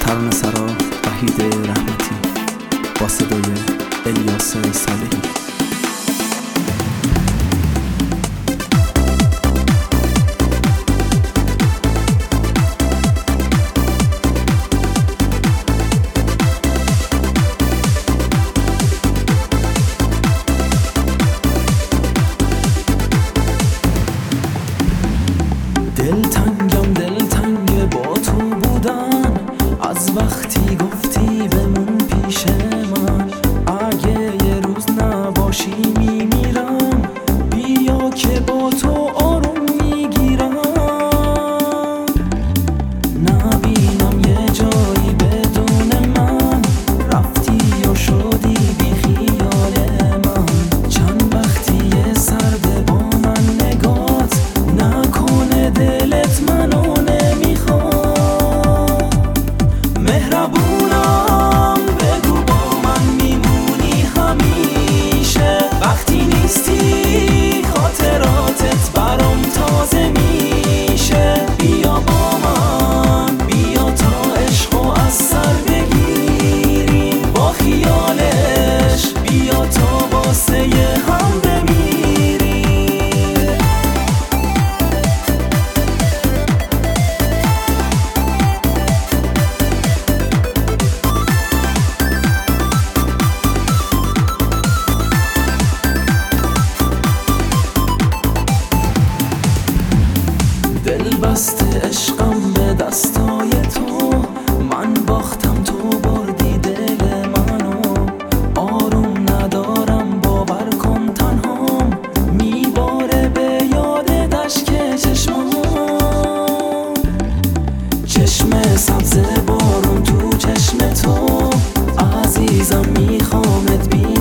ترانه سرا وحید رحمتی با صدای الیاس صالحی. دلتنگ با تو بودن، از وقتی گفتی بمون پیش من. اگه یه روز نباشی میمیرم، بیا که با تو آروم میگیرم. نبینم یه جایی بدون من، رفتی و شدی بی خیال من. چند وقتی سرده با من نگات، نکنه دلت منو نمیخواد. مهربونم بگو با من میمونی همیشه، وقتی نیستی خاطراتت برام تازه میشه. بیا با من، بیا تا عشقو از سر بگیریم با خیالش، بیا تا واسه هم بمیریم. دل بسته عشقم به دستای تو، من باختم تو بردی دل منو. آروم ندارم باور کن تنهام، میباره به یاد دشک چشمام. چشم سبز بارون تو چشم تو، عزیزم میخوامت بی